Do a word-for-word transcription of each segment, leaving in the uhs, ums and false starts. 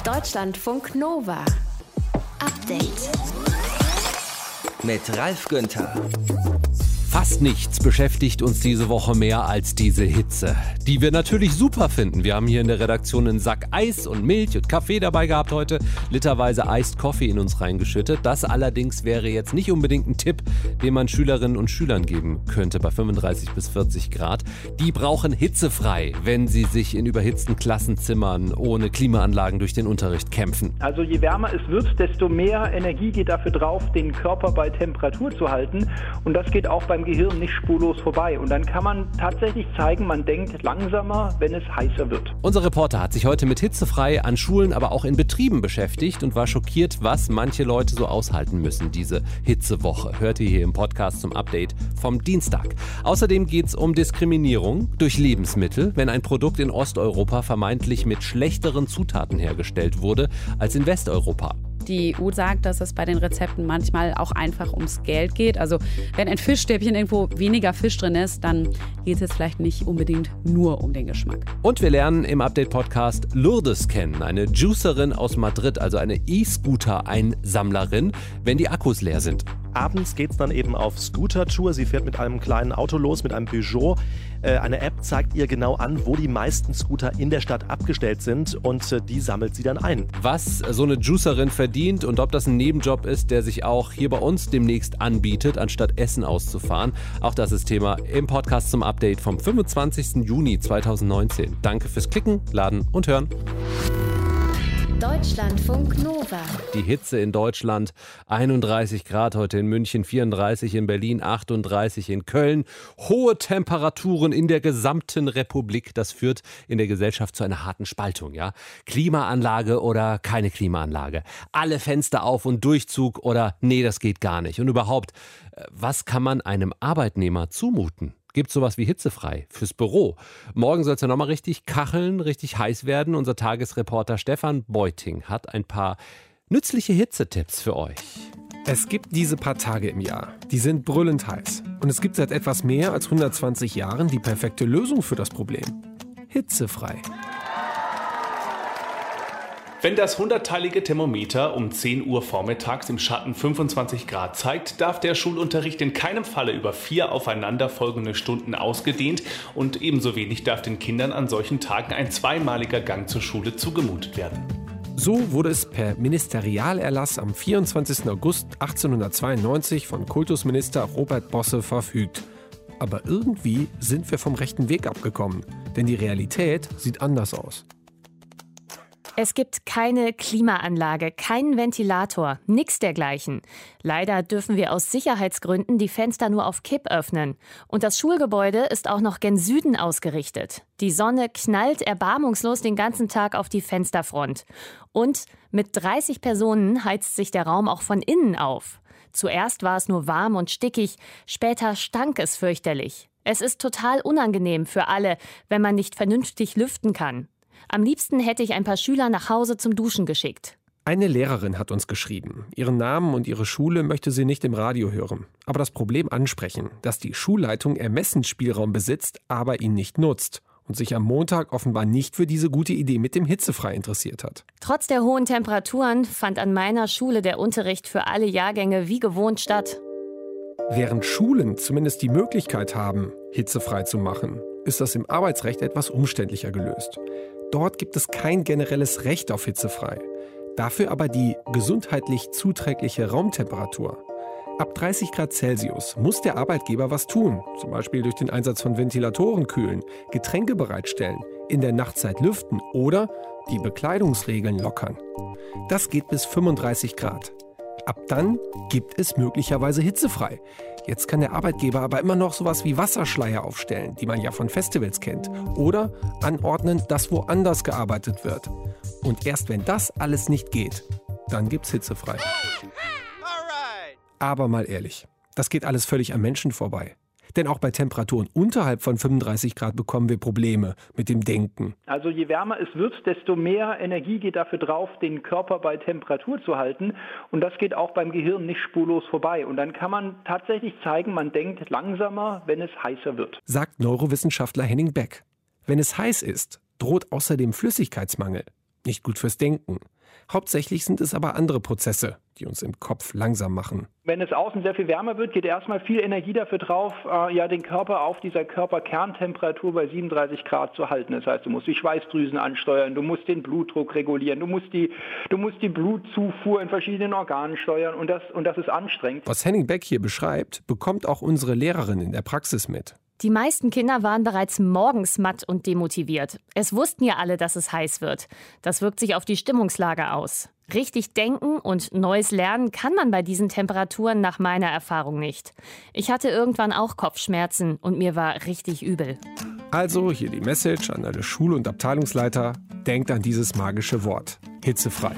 Deutschlandfunk Nova. Update. Mit Ralf Günther. Fast nichts beschäftigt uns diese Woche mehr als diese Hitze, die wir natürlich super finden. Wir haben hier in der Redaktion einen Sack Eis und Milch und Kaffee dabei gehabt heute, literweise Iced Coffee in uns reingeschüttet. Das allerdings wäre jetzt nicht unbedingt ein Tipp, den man Schülerinnen und Schülern geben könnte bei fünfunddreißig bis vierzig Grad. Die brauchen hitzefrei, wenn sie sich in überhitzten Klassenzimmern ohne Klimaanlagen durch den Unterricht kämpfen. Also je wärmer es wird, desto mehr Energie geht dafür drauf, den Körper bei Temperatur zu halten. Und das geht auch beim Gehirn nicht spurlos vorbei. Und dann kann man tatsächlich zeigen, man denkt langsamer, wenn es heißer wird. Unser Reporter hat sich heute mit hitzefrei an Schulen, aber auch in Betrieben beschäftigt und war schockiert, was manche Leute so aushalten müssen, diese Hitzewoche. Hört ihr hier im Podcast zum Update vom Dienstag. Außerdem geht es um Diskriminierung durch Lebensmittel, wenn ein Produkt in Osteuropa vermeintlich mit schlechteren Zutaten hergestellt wurde als in Westeuropa. Die E U sagt, dass es bei den Rezepten manchmal auch einfach ums Geld geht. Also wenn ein Fischstäbchen irgendwo weniger Fisch drin ist, dann geht es jetzt vielleicht nicht unbedingt nur um den Geschmack. Und wir lernen im Update-Podcast Lourdes kennen, eine Juicerin aus Madrid, also eine E-Scooter-Einsammlerin, wenn die Akkus leer sind. Abends geht es dann eben auf Scooter-Tour. Sie fährt mit einem kleinen Auto los, mit einem Peugeot. Äh, eine App zeigt ihr genau an, wo die meisten Scooter in der Stadt abgestellt sind und äh, die sammelt sie dann ein. Was so eine Juicerin verdient und ob das ein Nebenjob ist, der sich auch hier bei uns demnächst anbietet, anstatt Essen auszufahren. Auch das ist Thema im Podcast zum Update vom fünfundzwanzigsten Juni zweitausendneunzehn. Danke fürs Klicken, Laden und Hören. Deutschlandfunk Nova. Die Hitze in Deutschland, einunddreißig Grad heute in München, vierunddreißig in Berlin, achtunddreißig in Köln. Hohe Temperaturen in der gesamten Republik. Das führt in der Gesellschaft zu einer harten Spaltung. Ja? Klimaanlage oder keine Klimaanlage. Alle Fenster auf und Durchzug oder nee, das geht gar nicht. Und überhaupt, was kann man einem Arbeitnehmer zumuten? Gibt es sowas wie hitzefrei fürs Büro? Morgen soll es ja nochmal richtig kacheln, richtig heiß werden. Unser Tagesreporter Stefan Beuting hat ein paar nützliche Hitzetipps für euch. Es gibt diese paar Tage im Jahr, die sind brüllend heiß. Und es gibt seit etwas mehr als hundertzwanzig Jahren die perfekte Lösung für das Problem. Hitzefrei. Wenn das hundertteilige Thermometer um zehn Uhr vormittags im Schatten fünfundzwanzig Grad zeigt, darf der Schulunterricht in keinem Falle über vier aufeinanderfolgende Stunden ausgedehnt und ebenso wenig darf den Kindern an solchen Tagen ein zweimaliger Gang zur Schule zugemutet werden. So wurde es per Ministerialerlass am vierundzwanzigsten August achtzehnhundertzweiundneunzig von Kultusminister Robert Bosse verfügt. Aber irgendwie sind wir vom rechten Weg abgekommen, denn die Realität sieht anders aus. Es gibt keine Klimaanlage, keinen Ventilator, nichts dergleichen. Leider dürfen wir aus Sicherheitsgründen die Fenster nur auf Kipp öffnen. Und das Schulgebäude ist auch noch gen Süden ausgerichtet. Die Sonne knallt erbarmungslos den ganzen Tag auf die Fensterfront. Und mit dreißig Personen heizt sich der Raum auch von innen auf. Zuerst war es nur warm und stickig, später stank es fürchterlich. Es ist total unangenehm für alle, wenn man nicht vernünftig lüften kann. Am liebsten hätte ich ein paar Schüler nach Hause zum Duschen geschickt. Eine Lehrerin hat uns geschrieben. Ihren Namen und ihre Schule möchte sie nicht im Radio hören. Aber das Problem ansprechen, dass die Schulleitung Ermessensspielraum besitzt, aber ihn nicht nutzt. Und sich am Montag offenbar nicht für diese gute Idee mit dem Hitzefrei interessiert hat. Trotz der hohen Temperaturen fand an meiner Schule der Unterricht für alle Jahrgänge wie gewohnt statt. Während Schulen zumindest die Möglichkeit haben, hitzefrei zu machen, ist das im Arbeitsrecht etwas umständlicher gelöst. Dort gibt es kein generelles Recht auf hitzefrei. Dafür aber die gesundheitlich zuträgliche Raumtemperatur. Ab dreißig Grad Celsius muss der Arbeitgeber was tun, zum Beispiel durch den Einsatz von Ventilatoren kühlen, Getränke bereitstellen, in der Nachtzeit lüften oder die Bekleidungsregeln lockern. Das geht bis fünfunddreißig Grad. Ab dann gibt es möglicherweise hitzefrei. Jetzt kann der Arbeitgeber aber immer noch sowas wie Wasserschleier aufstellen, die man ja von Festivals kennt. Oder anordnen, dass woanders gearbeitet wird. Und erst wenn das alles nicht geht, dann gibt's hitzefrei. Aber mal ehrlich, das geht alles völlig am Menschen vorbei. Denn auch bei Temperaturen unterhalb von fünfunddreißig Grad bekommen wir Probleme mit dem Denken. Also je wärmer es wird, desto mehr Energie geht dafür drauf, den Körper bei Temperatur zu halten. Und das geht auch beim Gehirn nicht spurlos vorbei. Und dann kann man tatsächlich zeigen, man denkt langsamer, wenn es heißer wird. Sagt Neurowissenschaftler Henning Beck. Wenn es heiß ist, droht außerdem Flüssigkeitsmangel. Nicht gut fürs Denken. Hauptsächlich sind es aber andere Prozesse, die uns im Kopf langsam machen. Wenn es außen sehr viel wärmer wird, geht erstmal viel Energie dafür drauf, äh, ja, den Körper auf dieser Körperkerntemperatur bei siebenunddreißig Grad zu halten. Das heißt, du musst die Schweißdrüsen ansteuern, du musst den Blutdruck regulieren, du musst die, du musst die Blutzufuhr in verschiedenen Organen steuern und das, und das ist anstrengend. Was Henning Beck hier beschreibt, bekommt auch unsere Lehrerin in der Praxis mit. Die meisten Kinder waren bereits morgens matt und demotiviert. Es wussten ja alle, dass es heiß wird. Das wirkt sich auf die Stimmungslage aus. Richtig denken und Neues lernen kann man bei diesen Temperaturen nach meiner Erfahrung nicht. Ich hatte irgendwann auch Kopfschmerzen und mir war richtig übel. Also hier die Message an alle Schul- und Abteilungsleiter. Denkt an dieses magische Wort. Hitzefrei.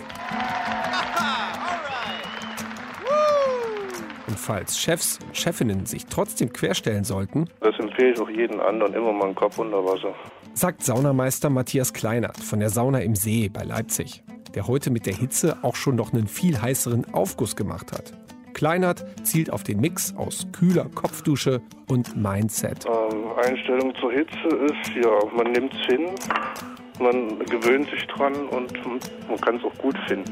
Und falls Chefs und Chefinnen sich trotzdem querstellen sollten, das empfehle ich auch jedem anderen, immer mal einen Kopf unter Wasser, sagt Saunameister Matthias Kleinert von der Sauna im See bei Leipzig, der heute mit der Hitze auch schon noch einen viel heißeren Aufguss gemacht hat. Kleinert zielt auf den Mix aus kühler Kopfdusche und Mindset. Ähm, Einstellung zur Hitze ist, ja, man nimmt es hin, man gewöhnt sich dran und man kann es auch gut finden.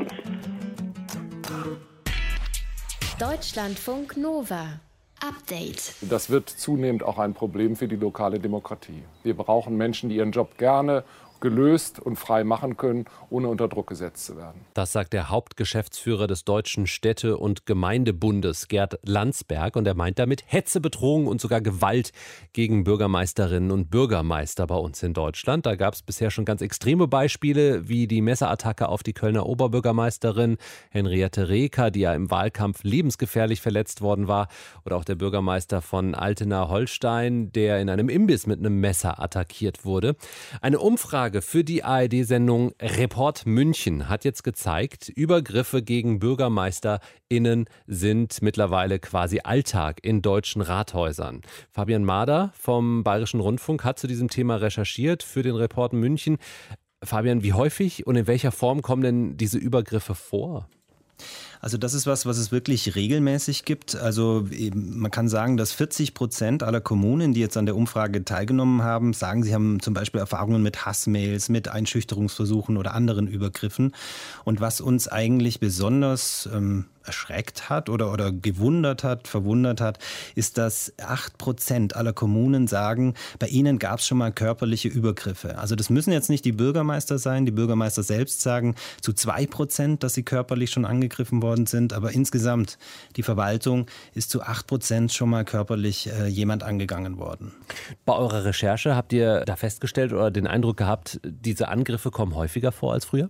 Deutschlandfunk Nova. Update. Das wird zunehmend auch ein Problem für die lokale Demokratie. Wir brauchen Menschen, die ihren Job gerne gelöst und frei machen können, ohne unter Druck gesetzt zu werden. Das sagt der Hauptgeschäftsführer des Deutschen Städte- und Gemeindebundes, Gerd Landsberg. Und er meint damit Hetze, Bedrohung und sogar Gewalt gegen Bürgermeisterinnen und Bürgermeister bei uns in Deutschland. Da gab es bisher schon ganz extreme Beispiele, wie die Messerattacke auf die Kölner Oberbürgermeisterin Henriette Reker, die ja im Wahlkampf lebensgefährlich verletzt worden war. Oder auch der Bürgermeister von Altena-Holstein, der in einem Imbiss mit einem Messer attackiert wurde. Eine Umfrage für die A R D-Sendung Report München hat jetzt gezeigt, Übergriffe gegen BürgermeisterInnen sind mittlerweile quasi Alltag in deutschen Rathäusern. Fabian Mader vom Bayerischen Rundfunk hat zu diesem Thema recherchiert für den Report München. Fabian, wie häufig und in welcher Form kommen denn diese Übergriffe vor? Also das ist was, was es wirklich regelmäßig gibt. Also man kann sagen, dass vierzig Prozent aller Kommunen, die jetzt an der Umfrage teilgenommen haben, sagen, sie haben zum Beispiel Erfahrungen mit Hassmails, mit Einschüchterungsversuchen oder anderen Übergriffen. Und was uns eigentlich besonders ähm, erschreckt hat oder, oder gewundert hat, verwundert hat, ist, dass acht Prozent aller Kommunen sagen, bei ihnen gab es schon mal körperliche Übergriffe. Also das müssen jetzt nicht die Bürgermeister sein. Die Bürgermeister selbst sagen zu zwei Prozent, dass sie körperlich schon angegriffen worden sind. Aber insgesamt, die Verwaltung ist zu acht Prozent schon mal körperlich äh, jemand angegangen worden. Bei eurer Recherche habt ihr da festgestellt oder den Eindruck gehabt, diese Angriffe kommen häufiger vor als früher?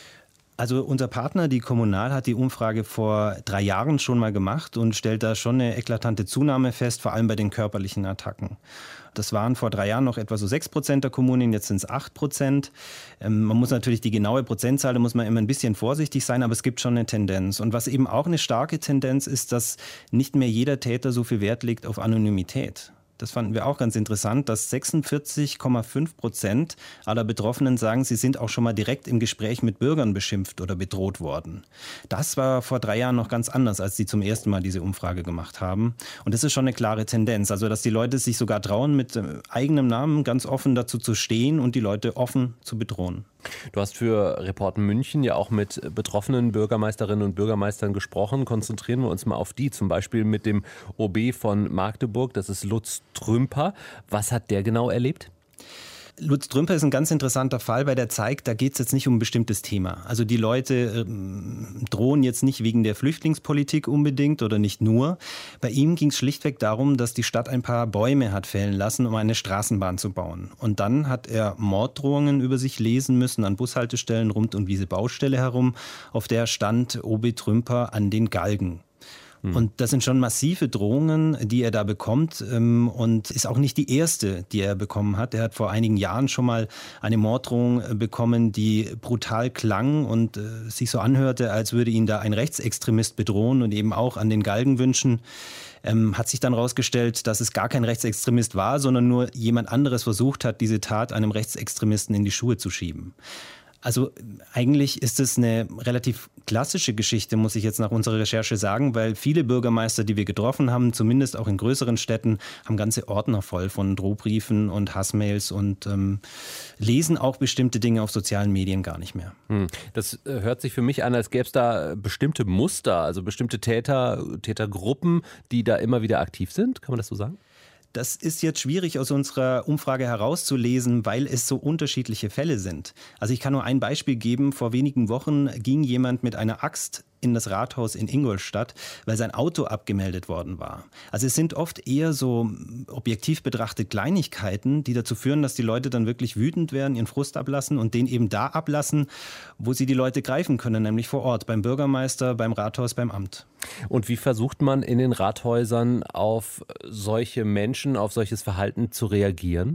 Also unser Partner, die Kommunal, hat die Umfrage vor drei Jahren schon mal gemacht und stellt da schon eine eklatante Zunahme fest, vor allem bei den körperlichen Attacken. Das waren vor drei Jahren noch etwa so sechs Prozent der Kommunen, jetzt sind es acht Prozent. Ähm, man muss natürlich die genaue Prozentzahl, da muss man immer ein bisschen vorsichtig sein, aber es gibt schon eine Tendenz. Und was eben auch eine starke Tendenz ist, dass nicht mehr jeder Täter so viel Wert legt auf Anonymität. Das fanden wir auch ganz interessant, dass sechsundvierzig Komma fünf Prozent aller Betroffenen sagen, sie sind auch schon mal direkt im Gespräch mit Bürgern beschimpft oder bedroht worden. Das war vor drei Jahren noch ganz anders, als sie zum ersten Mal diese Umfrage gemacht haben. Und das ist schon eine klare Tendenz, also dass die Leute sich sogar trauen, mit eigenem Namen ganz offen dazu zu stehen und die Leute offen zu bedrohen. Du hast für Report München ja auch mit betroffenen Bürgermeisterinnen und Bürgermeistern gesprochen. Konzentrieren wir uns mal auf die, zum Beispiel mit dem O B von Magdeburg, das ist Lutz Trümper. Was hat der genau erlebt? Lutz Trümper ist ein ganz interessanter Fall, weil der zeigt, da geht es jetzt nicht um ein bestimmtes Thema. Also die Leute ähm, drohen jetzt nicht wegen der Flüchtlingspolitik unbedingt oder nicht nur. Bei ihm ging es schlichtweg darum, dass die Stadt ein paar Bäume hat fällen lassen, um eine Straßenbahn zu bauen. Und dann hat er Morddrohungen über sich lesen müssen an Bushaltestellen rund um diese Baustelle herum, auf der stand O B Trümper an den Galgen. Und das sind schon massive Drohungen, die er da bekommt und ist auch nicht die erste, die er bekommen hat. Er hat vor einigen Jahren schon mal eine Morddrohung bekommen, die brutal klang und sich so anhörte, als würde ihn da ein Rechtsextremist bedrohen und eben auch an den Galgen wünschen. Ähm, hat sich dann herausgestellt, dass es gar kein Rechtsextremist war, sondern nur jemand anderes versucht hat, diese Tat einem Rechtsextremisten in die Schuhe zu schieben. Also eigentlich ist es eine relativ klassische Geschichte, muss ich jetzt nach unserer Recherche sagen, weil viele Bürgermeister, die wir getroffen haben, zumindest auch in größeren Städten, haben ganze Ordner voll von Drohbriefen und Hassmails und ähm, lesen auch bestimmte Dinge auf sozialen Medien gar nicht mehr. Hm. Das äh, hört sich für mich an, als gäbe es da bestimmte Muster, also bestimmte Täter, Tätergruppen, die da immer wieder aktiv sind. Kann man das so sagen? Das ist jetzt schwierig aus unserer Umfrage herauszulesen, weil es so unterschiedliche Fälle sind. Also ich kann nur ein Beispiel geben. Vor wenigen Wochen ging jemand mit einer Axt in das Rathaus in Ingolstadt, weil sein Auto abgemeldet worden war. Also es sind oft eher so objektiv betrachtet Kleinigkeiten, die dazu führen, dass die Leute dann wirklich wütend werden, ihren Frust ablassen und den eben da ablassen, wo sie die Leute greifen können, nämlich vor Ort, beim Bürgermeister, beim Rathaus, beim Amt. Und wie versucht man in den Rathäusern auf solche Menschen, auf solches Verhalten zu reagieren?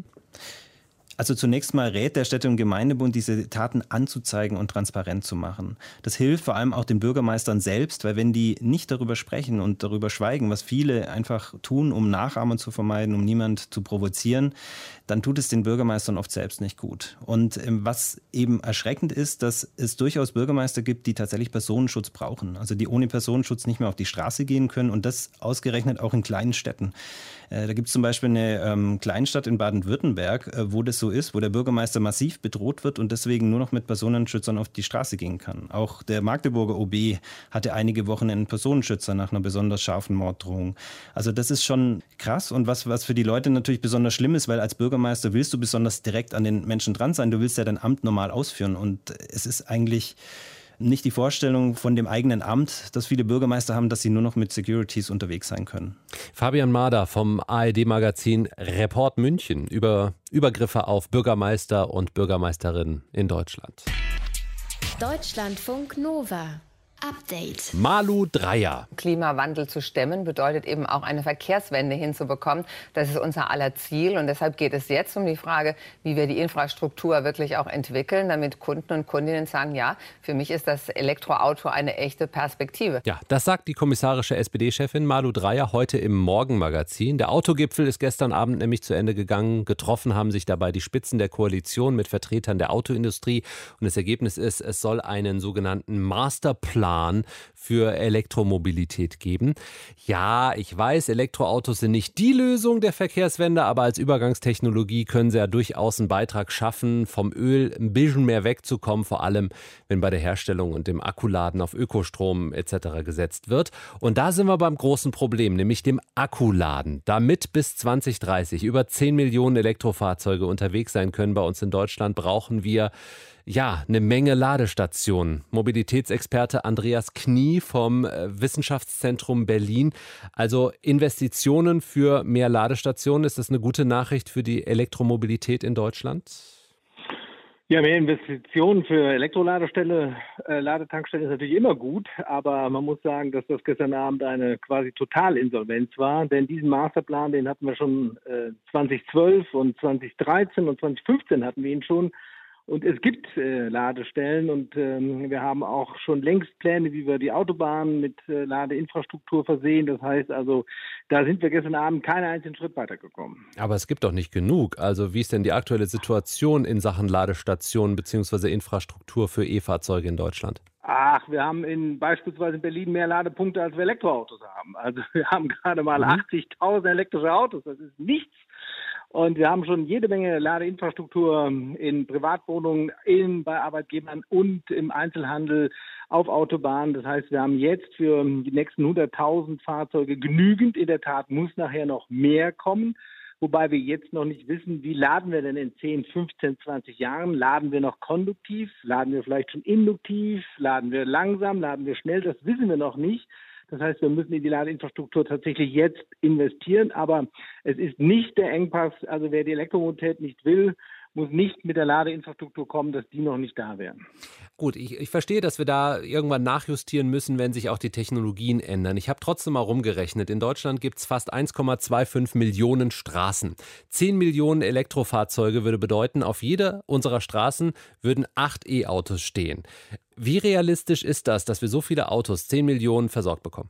Also zunächst mal rät der Städte- und Gemeindebund, diese Taten anzuzeigen und transparent zu machen. Das hilft vor allem auch den Bürgermeistern selbst, weil wenn die nicht darüber sprechen und darüber schweigen, was viele einfach tun, um Nachahmer zu vermeiden, um niemand zu provozieren, dann tut es den Bürgermeistern oft selbst nicht gut. Und was eben erschreckend ist, dass es durchaus Bürgermeister gibt, die tatsächlich Personenschutz brauchen. Also die ohne Personenschutz nicht mehr auf die Straße gehen können und das ausgerechnet auch in kleinen Städten. Da gibt es zum Beispiel eine ähm, Kleinstadt in Baden-Württemberg, äh, wo das so ist, wo der Bürgermeister massiv bedroht wird und deswegen nur noch mit Personenschützern auf die Straße gehen kann. Auch der Magdeburger O B hatte einige Wochen einen Personenschützer nach einer besonders scharfen Morddrohung. Also das ist schon krass und was, was für die Leute natürlich besonders schlimm ist, weil als Bürgermeister willst du besonders direkt an den Menschen dran sein, du willst ja dein Amt normal ausführen und es ist eigentlich nicht die Vorstellung von dem eigenen Amt, dass viele Bürgermeister haben, dass sie nur noch mit Securities unterwegs sein können. Fabian Mader vom A R D-Magazin Report München über Übergriffe auf Bürgermeister und Bürgermeisterinnen in Deutschland. Deutschlandfunk Nova. Update. Malu Dreyer. Klimawandel zu stemmen bedeutet eben auch eine Verkehrswende hinzubekommen. Das ist unser aller Ziel und deshalb geht es jetzt um die Frage, wie wir die Infrastruktur wirklich auch entwickeln, damit Kunden und Kundinnen sagen, ja, für mich ist das Elektroauto eine echte Perspektive. Ja, das sagt die kommissarische S P D-Chefin Malu Dreyer heute im Morgenmagazin. Der Autogipfel ist gestern Abend nämlich zu Ende gegangen. Getroffen haben sich dabei die Spitzen der Koalition mit Vertretern der Autoindustrie und das Ergebnis ist, es soll einen sogenannten Masterplan für Elektromobilität geben. Ja, ich weiß, Elektroautos sind nicht die Lösung der Verkehrswende, aber als Übergangstechnologie können sie ja durchaus einen Beitrag schaffen, vom Öl ein bisschen mehr wegzukommen, vor allem wenn bei der Herstellung und dem Akkuladen auf Ökostrom et cetera gesetzt wird. Und da sind wir beim großen Problem, nämlich dem Akkuladen. Damit bis zwanzig dreißig über zehn Millionen Elektrofahrzeuge unterwegs sein können bei uns in Deutschland, brauchen wir ja, eine Menge Ladestationen. Mobilitätsexperte Andreas Knie vom Wissenschaftszentrum Berlin. Also Investitionen für mehr Ladestationen, ist das eine gute Nachricht für die Elektromobilität in Deutschland? Ja, mehr Investitionen für Elektroladestelle, äh, Ladetankstellen ist natürlich immer gut, aber man muss sagen, dass das gestern Abend eine quasi Totalinsolvenz war, denn diesen Masterplan, den hatten wir schon äh, zweitausendzwölf und zweitausenddreizehn und zweitausendfünfzehn hatten wir ihn schon. Und es gibt äh, Ladestellen und ähm, wir haben auch schon längst Pläne, wie wir die Autobahnen mit äh, Ladeinfrastruktur versehen. Das heißt also, da sind wir gestern Abend keinen einzigen Schritt weitergekommen. Aber es gibt doch nicht genug. Also wie ist denn die aktuelle Situation in Sachen Ladestationen bzw. Infrastruktur für E-Fahrzeuge in Deutschland? Ach, wir haben in beispielsweise in Berlin mehr Ladepunkte, als wir Elektroautos haben. Also wir haben gerade mal mhm. achtzigtausend elektrische Autos. Das ist nichts. Und wir haben schon jede Menge Ladeinfrastruktur in Privatwohnungen, in, bei Arbeitgebern und im Einzelhandel auf Autobahnen. Das heißt, wir haben jetzt für die nächsten hunderttausend Fahrzeuge genügend. In der Tat muss nachher noch mehr kommen. Wobei wir jetzt noch nicht wissen, wie laden wir denn in zehn, fünfzehn, zwanzig Jahren? Laden wir noch konduktiv? Laden wir vielleicht schon induktiv? Laden wir langsam? Laden wir schnell? Das wissen wir noch nicht. Das heißt, wir müssen in die Ladeinfrastruktur tatsächlich jetzt investieren. Aber es ist nicht der Engpass. Also wer die Elektromobilität nicht will, muss nicht mit der Ladeinfrastruktur kommen, dass die noch nicht da wären. Gut, ich, ich verstehe, dass wir da irgendwann nachjustieren müssen, wenn sich auch die Technologien ändern. Ich habe trotzdem mal rumgerechnet. In Deutschland gibt es fast eins Komma fünfundzwanzig Millionen Straßen. zehn Millionen Elektrofahrzeuge würde bedeuten, auf jeder unserer Straßen würden acht E-Autos stehen. Wie realistisch ist das, dass wir so viele Autos, zehn Millionen, versorgt bekommen?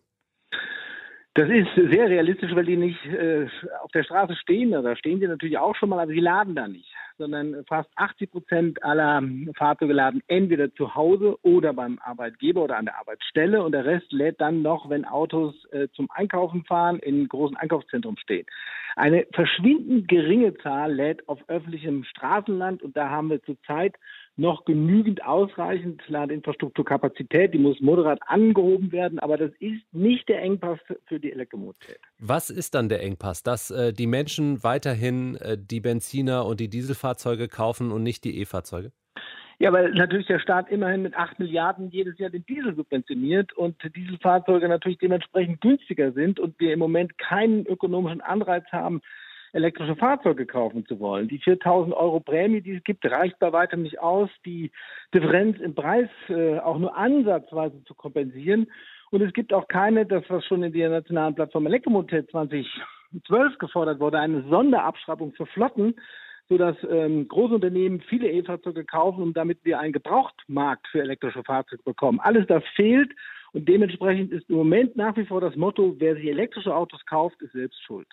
Das ist sehr realistisch, weil die nicht äh, auf der Straße stehen. Da stehen sie natürlich auch schon mal, aber sie laden da nicht. sondern fast achtzig Prozent aller Fahrzeuge laden entweder zu Hause oder beim Arbeitgeber oder an der Arbeitsstelle und der Rest lädt dann noch, wenn Autos äh, zum Einkaufen fahren, in großen Einkaufszentren stehen. Eine verschwindend geringe Zahl lädt auf öffentlichem Straßenland und da haben wir zurzeit noch genügend ausreichend Ladeinfrastrukturkapazität. Die muss moderat angehoben werden, aber das ist nicht der Engpass für die Elektromobilität. Was ist dann der Engpass? Dass äh, die Menschen weiterhin äh, die Benziner und die Dieselfahrzeuge kaufen und nicht die E-Fahrzeuge? Ja, weil natürlich der Staat immerhin mit acht Milliarden jedes Jahr den Diesel subventioniert und Dieselfahrzeuge natürlich dementsprechend günstiger sind und wir im Moment keinen ökonomischen Anreiz haben, elektrische Fahrzeuge kaufen zu wollen. Die viertausend Euro Prämie, die es gibt, reicht bei weitem nicht aus, die Differenz im Preis äh, auch nur ansatzweise zu kompensieren. Und es gibt auch keine, das was schon in der nationalen Plattform Elektromobilität zweitausendzwölf gefordert wurde, eine Sonderabschreibung für Flotten, sodass ähm, Großunternehmen viele E-Fahrzeuge kaufen und damit wir einen Gebrauchtmarkt für elektrische Fahrzeuge bekommen. Alles das fehlt. Und dementsprechend ist im Moment nach wie vor das Motto, wer sich elektrische Autos kauft, ist selbst schuld.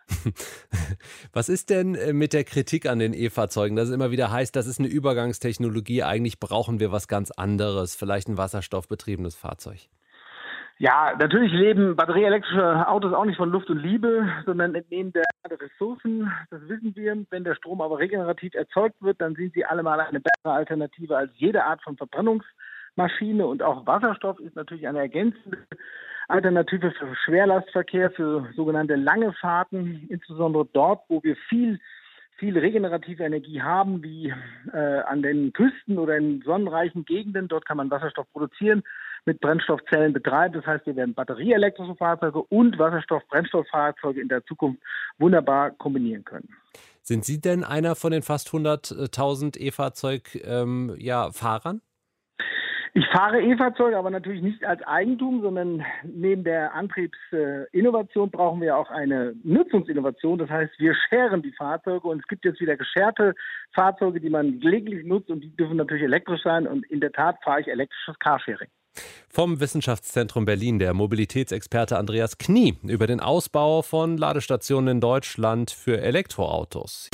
Was ist denn mit der Kritik an den E-Fahrzeugen, dass es immer wieder heißt, das ist eine Übergangstechnologie, eigentlich brauchen wir was ganz anderes, vielleicht ein wasserstoffbetriebenes Fahrzeug? Ja, natürlich leben batterieelektrische Autos auch nicht von Luft und Liebe, sondern entnehmen der Ressourcen. Das wissen wir. Wenn der Strom aber regenerativ erzeugt wird, dann sind sie allemal eine bessere Alternative als jede Art von Verbrennungs Maschine und auch Wasserstoff ist natürlich eine ergänzende Alternative für Schwerlastverkehr, für sogenannte lange Fahrten, insbesondere dort, wo wir viel, viel regenerative Energie haben, wie äh, an den Küsten oder in sonnenreichen Gegenden. Dort kann man Wasserstoff produzieren, mit Brennstoffzellen betreiben. Das heißt, wir werden batterieelektrische Fahrzeuge und Wasserstoff-Brennstofffahrzeuge in der Zukunft wunderbar kombinieren können. Sind Sie denn einer von den fast hunderttausend E-Fahrzeug-Fahrern? Ähm, ja, Ich fahre E-Fahrzeuge, aber natürlich nicht als Eigentum, sondern neben der Antriebsinnovation brauchen wir auch eine Nutzungsinnovation. Das heißt, wir scheren die Fahrzeuge und es gibt jetzt wieder gescherte Fahrzeuge, die man gelegentlich nutzt und die dürfen natürlich elektrisch sein und in der Tat fahre ich elektrisches Carsharing. Vom Wissenschaftszentrum Berlin der Mobilitätsexperte Andreas Knie über den Ausbau von Ladestationen in Deutschland für Elektroautos.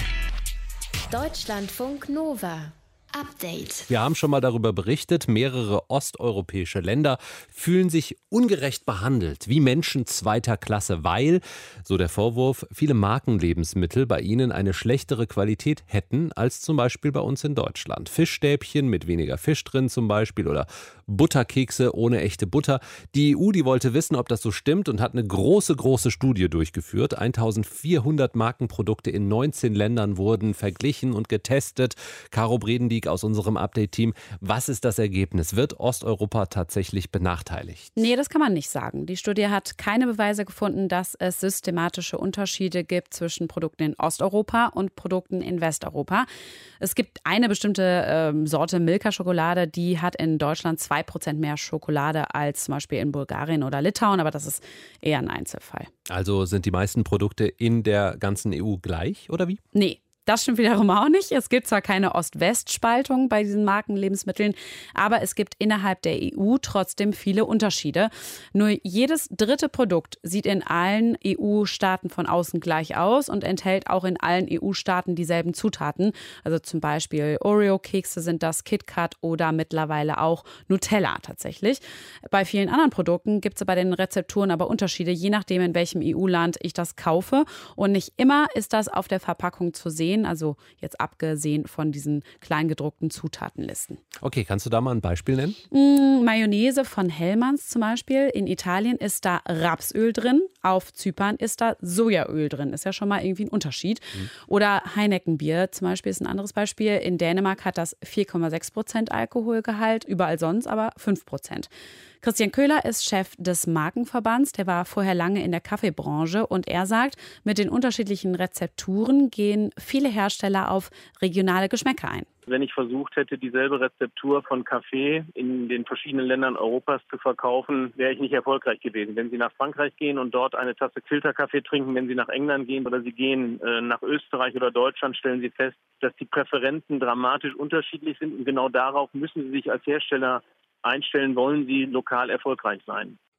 Deutschlandfunk Nova. Update. Wir haben schon mal darüber berichtet, mehrere osteuropäische Länder fühlen sich ungerecht behandelt, wie Menschen zweiter Klasse, weil, so der Vorwurf, viele Markenlebensmittel bei ihnen eine schlechtere Qualität hätten als zum Beispiel bei uns in Deutschland. Fischstäbchen mit weniger Fisch drin zum Beispiel oder Butterkekse ohne echte Butter. Die E U, die wollte wissen, ob das so stimmt und hat eine große, große Studie durchgeführt. eintausendvierhundert Markenprodukte in neunzehn Ländern wurden verglichen und getestet. Caro Bredendiek aus unserem Update-Team. Was ist das Ergebnis? Wird Osteuropa tatsächlich benachteiligt? Nee, das kann man nicht sagen. Die Studie hat keine Beweise gefunden, dass es systematische Unterschiede gibt zwischen Produkten in Osteuropa und Produkten in Westeuropa. Es gibt eine bestimmte ähm, Sorte Milka-Schokolade, die hat in Deutschland zwei Prozent mehr Schokolade als zum Beispiel in Bulgarien oder Litauen, aber das ist eher ein Einzelfall. Also sind die meisten Produkte in der ganzen E U gleich, oder wie? Nee. Das stimmt wiederum auch nicht. Es gibt zwar keine Ost-West-Spaltung bei diesen Markenlebensmitteln, aber es gibt innerhalb der E U trotzdem viele Unterschiede. Nur jedes dritte Produkt sieht in allen E U-Staaten von außen gleich aus und enthält auch in allen E U-Staaten dieselben Zutaten. Also zum Beispiel Oreo-Kekse sind das, KitKat oder mittlerweile auch Nutella tatsächlich. Bei vielen anderen Produkten gibt es bei den Rezepturen aber Unterschiede, je nachdem, in welchem E U-Land ich das kaufe. Und nicht immer ist das auf der Verpackung zu sehen. Also jetzt abgesehen von diesen kleingedruckten Zutatenlisten. Okay, kannst du da mal ein Beispiel nennen? Mm, Mayonnaise von Hellmann's zum Beispiel. In Italien ist da Rapsöl drin. Auf Zypern ist da Sojaöl drin. Ist ja schon mal irgendwie ein Unterschied. Mhm. Oder Heineken-Bier zum Beispiel ist ein anderes Beispiel. In Dänemark hat das vier Komma sechs Prozent Alkoholgehalt, überall sonst aber fünf Prozent. Christian Köhler ist Chef des Markenverbands. Der war vorher lange in der Kaffeebranche und er sagt, mit den unterschiedlichen Rezepturen gehen viele Hersteller auf regionale Geschmäcker ein. Wenn ich versucht hätte, dieselbe Rezeptur von Kaffee in den verschiedenen Ländern Europas zu verkaufen, wäre ich nicht erfolgreich gewesen. Wenn Sie nach Frankreich gehen und dort eine Tasse Filterkaffee trinken, wenn Sie nach England gehen oder Sie gehen äh, nach Österreich oder Deutschland, stellen Sie fest, dass die Präferenzen dramatisch unterschiedlich sind. Und genau darauf müssen Sie sich als Hersteller einstellen, wollen Sie lokal erfolgreich sein.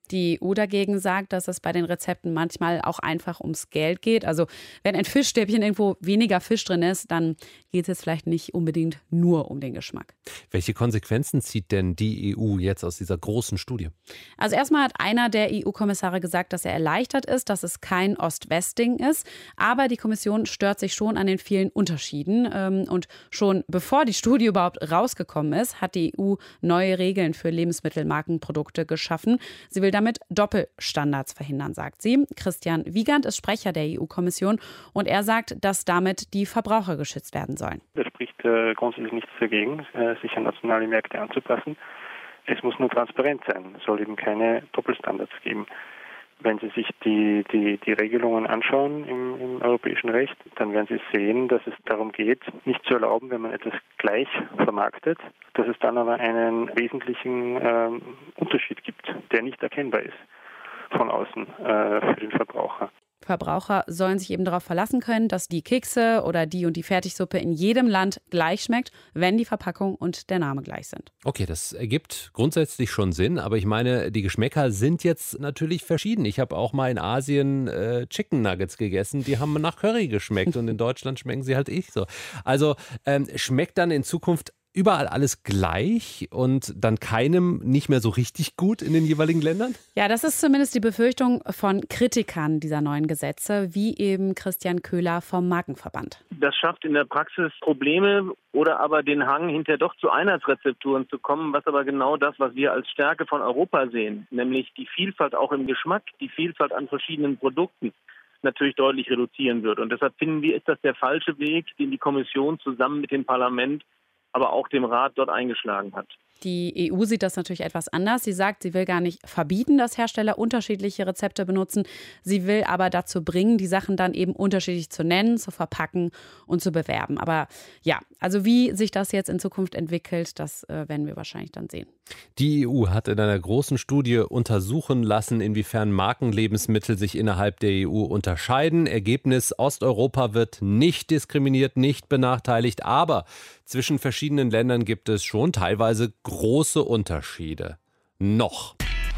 Die E U dagegen sagt, dass es bei den Rezepten manchmal auch einfach ums Geld geht. Also wenn ein Fischstäbchen irgendwo weniger Fisch drin ist, dann geht es jetzt vielleicht nicht unbedingt nur um den Geschmack. Welche Konsequenzen zieht denn die E U jetzt aus dieser großen Studie? Also erstmal hat einer der E U-Kommissare gesagt, dass er erleichtert ist, dass es kein Ost-West-Ding ist. Aber die Kommission stört sich schon an den vielen Unterschieden. Und schon bevor die Studie überhaupt rausgekommen ist, hat die E U neue Regeln für Lebensmittelmarkenprodukte geschaffen. Sie will damit Doppelstandards verhindern, sagt sie. Christian Wiegand ist Sprecher der E U-Kommission und er sagt, dass damit die Verbraucher geschützt werden sollen. Es spricht äh, grundsätzlich nichts dagegen, äh, sich an nationale Märkte anzupassen. Es muss nur transparent sein. Es soll eben keine Doppelstandards geben. Wenn Sie sich die, die, die Regelungen anschauen im, im europäischen Recht, dann werden Sie sehen, dass es darum geht, nicht zu erlauben, wenn man etwas gleich vermarktet, dass es dann aber einen wesentlichen ähm, Unterschied gibt, der nicht erkennbar ist von außen äh, für den Verbraucher. Verbraucher sollen sich eben darauf verlassen können, dass die Kekse oder die und die Fertigsuppe in jedem Land gleich schmeckt, wenn die Verpackung und der Name gleich sind. Okay, das ergibt grundsätzlich schon Sinn, aber ich meine, die Geschmäcker sind jetzt natürlich verschieden. Ich habe auch mal in Asien äh, Chicken Nuggets gegessen, die haben nach Curry geschmeckt und in Deutschland schmecken sie halt ich so. Also ähm, schmeckt dann in Zukunft überall alles gleich und dann keinem nicht mehr so richtig gut in den jeweiligen Ländern? Ja, das ist zumindest die Befürchtung von Kritikern dieser neuen Gesetze, wie eben Christian Köhler vom Markenverband. Das schafft in der Praxis Probleme oder aber den Hang, hinterher doch zu Einheitsrezepturen zu kommen, was aber genau das, was wir als Stärke von Europa sehen, nämlich die Vielfalt auch im Geschmack, die Vielfalt an verschiedenen Produkten, natürlich deutlich reduzieren wird. Und deshalb finden wir, ist das der falsche Weg, den die Kommission zusammen mit dem Parlament aber auch dem Rat dort eingeschlagen hat. Die E U sieht das natürlich etwas anders. Sie sagt, sie will gar nicht verbieten, dass Hersteller unterschiedliche Rezepte benutzen. Sie will aber dazu bringen, die Sachen dann eben unterschiedlich zu nennen, zu verpacken und zu bewerben. Aber ja, also wie sich das jetzt in Zukunft entwickelt, das äh, werden wir wahrscheinlich dann sehen. Die E U hat in einer großen Studie untersuchen lassen, inwiefern Markenlebensmittel sich innerhalb der E U unterscheiden. Ergebnis: Osteuropa wird nicht diskriminiert, nicht benachteiligt, aber zwischen verschiedenen Ländern gibt es schon teilweise große Unterschiede. Noch.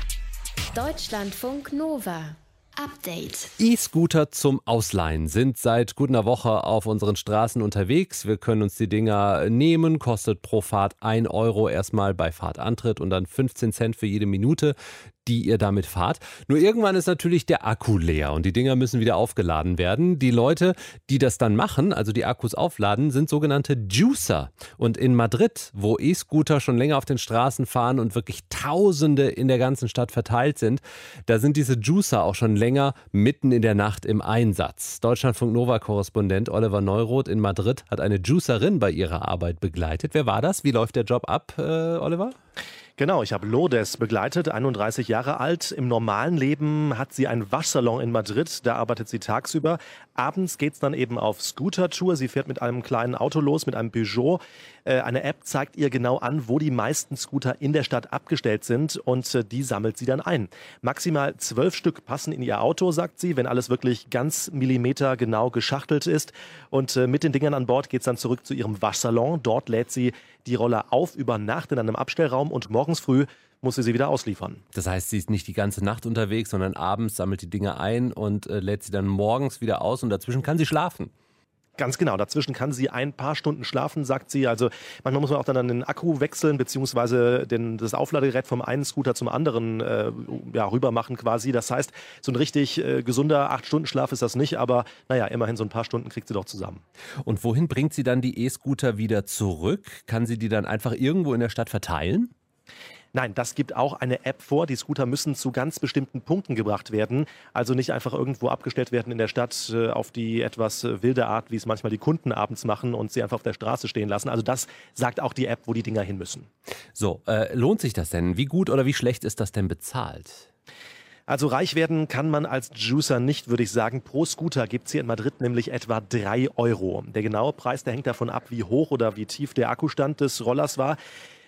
Deutschlandfunk Nova. Update. E-Scooter zum Ausleihen sind seit gut einer Woche auf unseren Straßen unterwegs. Wir können uns die Dinger nehmen, kostet pro Fahrt ein Euro erstmal bei Fahrtantritt und dann fünfzehn Cent für jede Minute, die ihr damit fahrt. Nur irgendwann ist natürlich der Akku leer und die Dinger müssen wieder aufgeladen werden. Die Leute, die das dann machen, also die Akkus aufladen, sind sogenannte Juicer. Und in Madrid, wo E-Scooter schon länger auf den Straßen fahren und wirklich Tausende in der ganzen Stadt verteilt sind, da sind diese Juicer auch schon länger mitten in der Nacht im Einsatz. Deutschlandfunk Nova-Korrespondent Oliver Neuroth in Madrid hat eine Juicerin bei ihrer Arbeit begleitet. Wer war das? Wie läuft der Job ab, äh, Oliver? Genau, ich habe Lourdes begleitet, einunddreißig Jahre alt. Im normalen Leben hat sie einen Waschsalon in Madrid, da arbeitet sie tagsüber. Abends geht es dann eben auf Scooter-Tour. Sie fährt mit einem kleinen Auto los, mit einem Peugeot. Äh, eine App zeigt ihr genau an, wo die meisten Scooter in der Stadt abgestellt sind und äh, die sammelt sie dann ein. Maximal zwölf Stück passen in ihr Auto, sagt sie, wenn alles wirklich ganz millimetergenau geschachtelt ist. Und äh, mit den Dingern an Bord geht es dann zurück zu ihrem Waschsalon. Dort lädt sie die Roller auf über Nacht in einem Abstellraum und morgens früh muss sie sie wieder ausliefern. Das heißt, sie ist nicht die ganze Nacht unterwegs, sondern abends sammelt die Dinge ein und äh, lädt sie dann morgens wieder aus und dazwischen kann sie schlafen. Ganz genau, dazwischen kann sie ein paar Stunden schlafen, sagt sie. Also manchmal muss man auch dann den Akku wechseln, beziehungsweise den, das Aufladegerät vom einen Scooter zum anderen äh, ja, rüber machen quasi. Das heißt, so ein richtig äh, gesunder acht-Stunden-Schlaf ist das nicht, aber naja, immerhin so ein paar Stunden kriegt sie doch zusammen. Und wohin bringt sie dann die E-Scooter wieder zurück? Kann sie die dann einfach irgendwo in der Stadt verteilen? Nein, das gibt auch eine App vor. Die Scooter müssen zu ganz bestimmten Punkten gebracht werden. Also nicht einfach irgendwo abgestellt werden in der Stadt äh, auf die etwas äh, wilde Art, wie es manchmal die Kunden abends machen und sie einfach auf der Straße stehen lassen. Also das sagt auch die App, wo die Dinger hin müssen. So, äh, lohnt sich das denn? Wie gut oder wie schlecht ist das denn bezahlt? Also reich werden kann man als Juicer nicht, würde ich sagen. Pro Scooter gibt es hier in Madrid nämlich etwa drei Euro. Der genaue Preis, der hängt davon ab, wie hoch oder wie tief der Akkustand des Rollers war.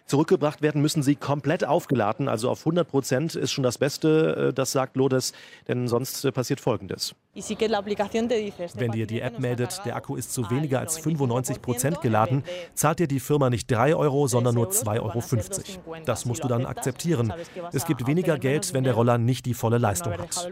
Zurückgebracht werden müssen sie komplett aufgeladen, also auf hundert Prozent ist schon das Beste, das sagt Lodes, denn sonst passiert Folgendes. Wenn dir die App meldet, der Akku ist zu weniger als fünfundneunzig Prozent geladen, zahlt dir die Firma nicht drei Euro, sondern nur zwei Euro fünfzig. Das musst du dann akzeptieren. Es gibt weniger Geld, wenn der Roller nicht die volle Leistung hat.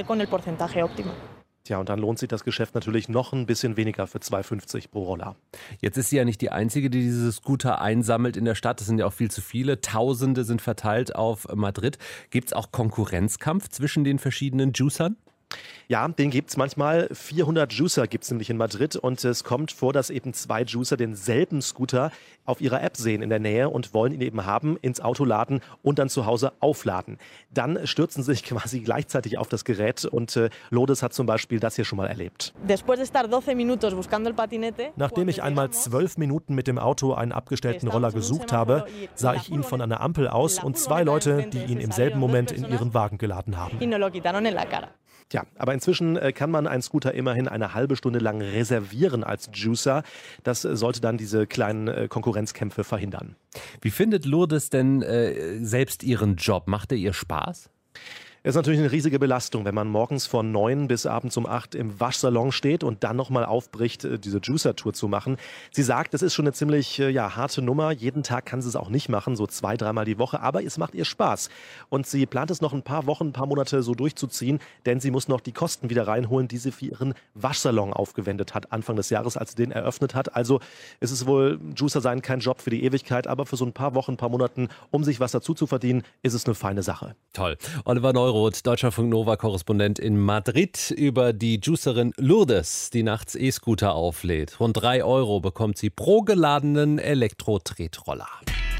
Tja, und dann lohnt sich das Geschäft natürlich noch ein bisschen weniger für zwei Euro fünfzig pro Roller. Jetzt ist sie ja nicht die Einzige, die diese Scooter einsammelt in der Stadt. Das sind ja auch viel zu viele. Tausende sind verteilt auf Madrid. Gibt es auch Konkurrenzkampf zwischen den verschiedenen Juicern? Ja, den gibt es manchmal. vierhundert Juicer gibt es nämlich in Madrid und es kommt vor, dass eben zwei Juicer denselben Scooter auf ihrer App sehen in der Nähe und wollen ihn eben haben, ins Auto laden und dann zu Hause aufladen. Dann stürzen sie sich quasi gleichzeitig auf das Gerät und äh, Lodes hat zum Beispiel das hier schon mal erlebt. Nachdem ich einmal zwölf Minuten mit dem Auto einen abgestellten Roller gesucht habe, sah ich ihn von einer Ampel aus und zwei Leute, die ihn im selben Moment in ihren Wagen geladen haben. Tja, aber inzwischen kann man einen Scooter immerhin eine halbe Stunde lang reservieren als Juicer. Das sollte dann diese kleinen Konkurrenzkämpfe verhindern. Wie findet Lourdes denn äh, selbst ihren Job? Macht er ihr Spaß? Es ist natürlich eine riesige Belastung, wenn man morgens von neun bis abends um acht im Waschsalon steht und dann nochmal aufbricht, diese Juicer-Tour zu machen. Sie sagt, das ist schon eine ziemlich ja, harte Nummer. Jeden Tag kann sie es auch nicht machen, so zwei, dreimal die Woche. Aber es macht ihr Spaß. Und sie plant es noch ein paar Wochen, ein paar Monate so durchzuziehen, denn sie muss noch die Kosten wieder reinholen, die sie für ihren Waschsalon aufgewendet hat, Anfang des Jahres, als sie den eröffnet hat. Also ist es wohl, Juicer sein, kein Job für die Ewigkeit, aber für so ein paar Wochen, ein paar Monaten, um sich was dazu zu verdienen, ist es eine feine Sache. Toll. Oliver Neuroth, Deutschlandfunk Nova-Korrespondent in Madrid, über die Juicerin Lourdes, die nachts E-Scooter auflädt. Rund drei Euro bekommt sie pro geladenen Elektro-Tretroller.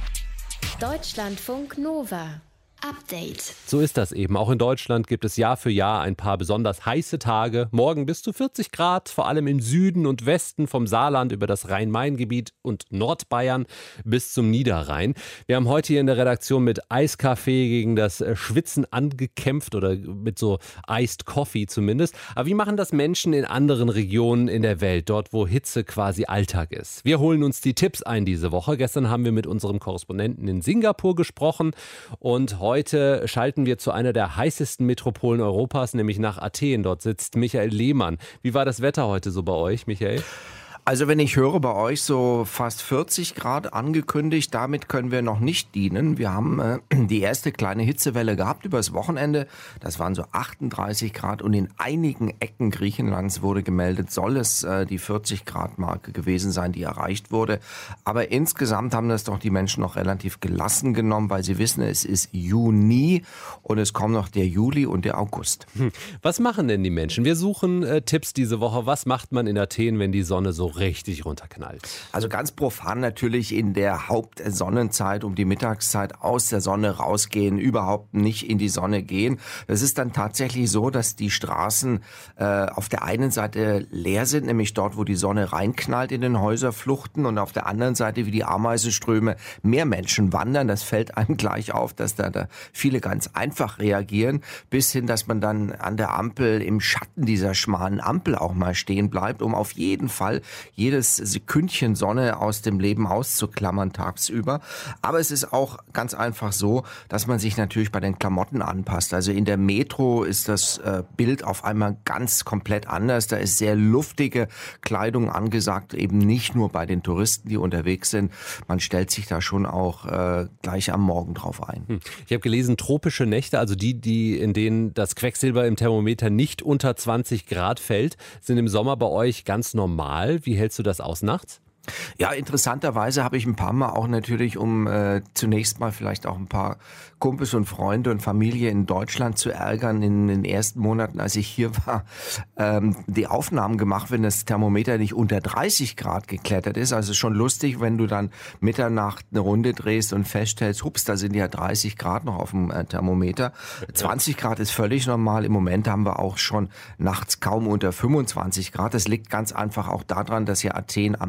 Deutschlandfunk Nova. Update. So ist das eben. Auch in Deutschland gibt es Jahr für Jahr ein paar besonders heiße Tage. Morgen bis zu vierzig Grad, vor allem im Süden und Westen vom Saarland über das Rhein-Main-Gebiet und Nordbayern bis zum Niederrhein. Wir haben heute hier in der Redaktion mit Eiskaffee gegen das Schwitzen angekämpft oder mit so Iced Coffee zumindest. Aber wie machen das Menschen in anderen Regionen in der Welt, dort wo Hitze quasi Alltag ist? Wir holen uns die Tipps ein diese Woche. Gestern haben wir mit unserem Korrespondenten in Singapur gesprochen und heute Heute schalten wir zu einer der heißesten Metropolen Europas, nämlich nach Athen. Dort sitzt Michael Lehmann. Wie war das Wetter heute so bei euch, Michael? Also wenn ich höre, bei euch so fast vierzig Grad angekündigt, damit können wir noch nicht dienen. Wir haben äh, die erste kleine Hitzewelle gehabt übers Wochenende. Das waren so achtunddreißig Grad und in einigen Ecken Griechenlands wurde gemeldet, soll es äh, die vierzig Grad Marke gewesen sein, die erreicht wurde. Aber insgesamt haben das doch die Menschen noch relativ gelassen genommen, weil sie wissen, es ist Juni und es kommen noch der Juli und der August. Hm. Was machen denn die Menschen? Wir suchen äh, Tipps diese Woche. Was macht man in Athen, wenn die Sonne so richtig runterknallt? Also ganz profan natürlich in der Hauptsonnenzeit, um die Mittagszeit aus der Sonne rausgehen, überhaupt nicht in die Sonne gehen. Es ist dann tatsächlich so, dass die Straßen äh, auf der einen Seite leer sind, nämlich dort, wo die Sonne reinknallt in den Häuserfluchten und auf der anderen Seite wie die Ameisenströme mehr Menschen wandern. Das fällt einem gleich auf, dass da, da viele ganz einfach reagieren, bis hin, dass man dann an der Ampel im Schatten dieser schmalen Ampel auch mal stehen bleibt, um auf jeden Fall jedes Sekündchen Sonne aus dem Leben auszuklammern tagsüber. Aber es ist auch ganz einfach so, dass man sich natürlich bei den Klamotten anpasst. Also in der Metro ist das äh, Bild auf einmal ganz komplett anders. Da ist sehr luftige Kleidung angesagt, eben nicht nur bei den Touristen, die unterwegs sind. Man stellt sich da schon auch äh, gleich am Morgen drauf ein. Hm. Ich habe gelesen, tropische Nächte, also die, die in denen das Quecksilber im Thermometer nicht unter zwanzig Grad fällt, sind im Sommer bei euch ganz normal. Wie hältst du das aus nachts? Ja, interessanterweise habe ich ein paar Mal auch natürlich, um äh, zunächst mal vielleicht auch ein paar Kumpels und Freunde und Familie in Deutschland zu ärgern, in den ersten Monaten, als ich hier war, ähm, die Aufnahmen gemacht, wenn das Thermometer nicht unter dreißig Grad geklettert ist. Also schon lustig, wenn du dann Mitternacht eine Runde drehst und feststellst, hups, da sind ja dreißig Grad noch auf dem äh, Thermometer. zwanzig Grad ist völlig normal. Im Moment haben wir auch schon nachts kaum unter fünfundzwanzig Grad. Das liegt ganz einfach auch daran, dass ja Athen am Meer liegt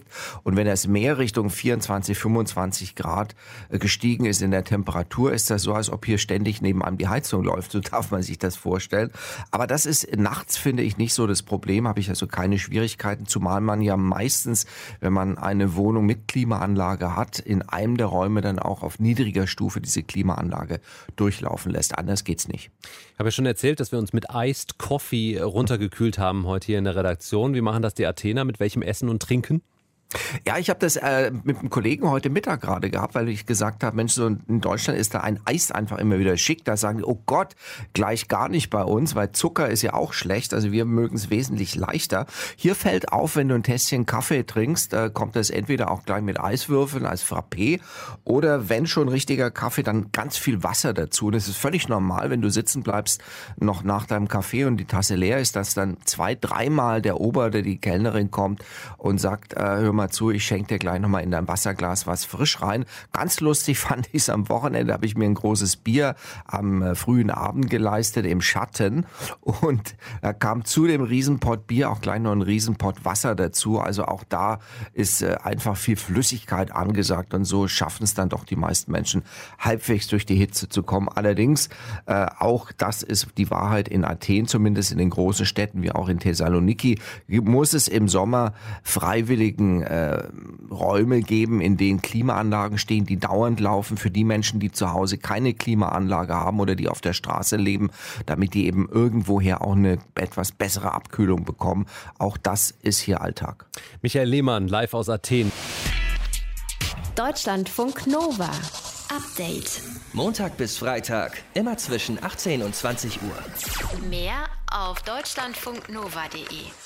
bewegt. Und wenn das Meer Richtung vierundzwanzig, fünfundzwanzig Grad gestiegen ist in der Temperatur, ist das so, als ob hier ständig neben einem die Heizung läuft. So darf man sich das vorstellen. Aber das ist nachts, finde ich, nicht so das Problem. Habe ich also keine Schwierigkeiten, zumal man ja meistens, wenn man eine Wohnung mit Klimaanlage hat, in einem der Räume dann auch auf niedriger Stufe diese Klimaanlage durchlaufen lässt. Anders geht's nicht. Ich habe ja schon erzählt, dass wir uns mit Iced Coffee runtergekühlt haben heute hier in der Redaktion. Wie machen das die Athener? Mit welchem Essen und Trinken? Ja, ich habe das äh, mit einem Kollegen heute Mittag gerade gehabt, weil ich gesagt habe, Mensch, so in Deutschland ist da ein Eis einfach immer wieder schick. Da sagen die, oh Gott, gleich gar nicht bei uns, weil Zucker ist ja auch schlecht. Also wir mögen es wesentlich leichter. Hier fällt auf, wenn du ein Tässchen Kaffee trinkst, äh, kommt das entweder auch gleich mit Eiswürfeln als Frappé oder wenn schon richtiger Kaffee, dann ganz viel Wasser dazu. Und es ist völlig normal, wenn du sitzen bleibst, noch nach deinem Kaffee und die Tasse leer ist, dass dann zwei, dreimal der Ober oder die Kellnerin kommt und sagt, äh, hör mal zu, ich schenke dir gleich nochmal in dein Wasserglas was frisch rein. Ganz lustig fand ich es am Wochenende, habe ich mir ein großes Bier am äh, frühen Abend geleistet im Schatten und da kam zu dem Riesenpott Bier auch gleich noch ein Riesenpott Wasser dazu. Also auch da ist äh, einfach viel Flüssigkeit angesagt und so schaffen es dann doch die meisten Menschen halbwegs durch die Hitze zu kommen. Allerdings, äh, auch das ist die Wahrheit in Athen, zumindest in den großen Städten wie auch in Thessaloniki, muss es im Sommer freiwilligen äh, Räume geben, in denen Klimaanlagen stehen, die dauernd laufen für die Menschen, die zu Hause keine Klimaanlage haben oder die auf der Straße leben, damit die eben irgendwoher auch eine etwas bessere Abkühlung bekommen. Auch das ist hier Alltag. Michael Lehmann, live aus Athen. Deutschlandfunk Nova. Update. Montag bis Freitag, immer zwischen achtzehn und zwanzig Uhr. Mehr auf deutschlandfunknova punkt de.